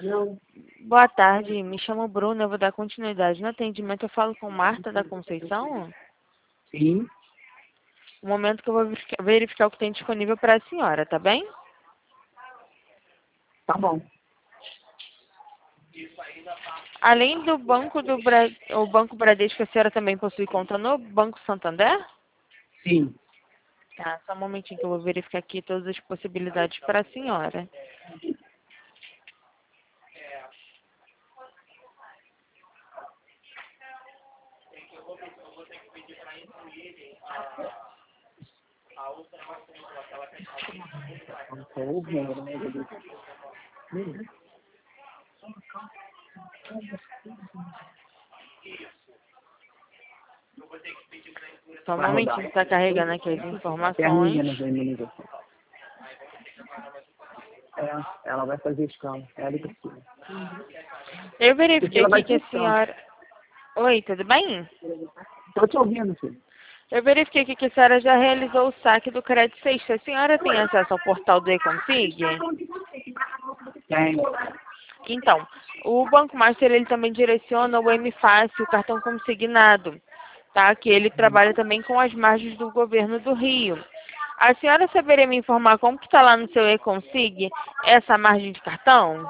Boa tarde, me chamo Bruna, eu vou dar continuidade no atendimento. Eu falo com Marta da Conceição. Sim, Um momento que eu vou verificar o que tem disponível para a senhora, tá bem? tá bom. Além do o Banco Bradesco, a senhora também possui conta no Banco Santander? Sim. Tá, só um momentinho que eu vou verificar aqui todas as possibilidades para a senhora. Só um Vai rodar. momentinho que está carregando aqui as Até a informações. menina vai me ligar. Ela vai fazer escala. Ela e Priscila. Eu verifiquei Priscila vai aqui que a ter senhora... Oi, tudo bem? Tô te ouvindo, filho. Eu verifiquei aqui que a senhora já realizou o saque do crédito sexta. A senhora tem acesso ao portal do Econsig? Tem. Então, o Banco Master ele também direciona o M-Fácil, o cartão consignado, tá? Que ele trabalha também com as margens do governo do Rio. A senhora saberia me informar como que está lá no seu Econsig essa margem de cartão?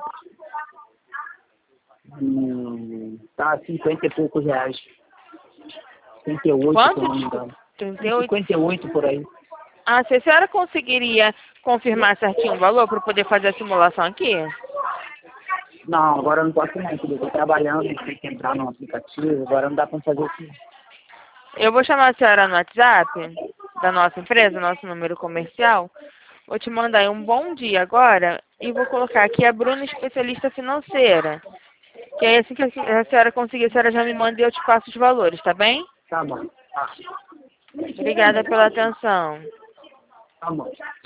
Tá 50 e poucos reais. 58, se Quanto? eu não me Desculpa, engano. 38? 58 por aí. Ah, se a senhora conseguiria confirmar certinho o valor para poder fazer a simulação aqui? Não, agora eu não posso não, filho. Eu tô trabalhando, tem que entrar no aplicativo. Agora não dá pra fazer isso. Eu vou chamar a senhora no WhatsApp da nossa empresa, nosso número comercial. Vou te mandar aí um bom dia agora e vou colocar aqui a Bruna, especialista financeira. Que aí assim que a senhora conseguir, a senhora já me manda e eu te passo os valores, tá bem? Tá bom. Obrigada pela atenção. Tá bom.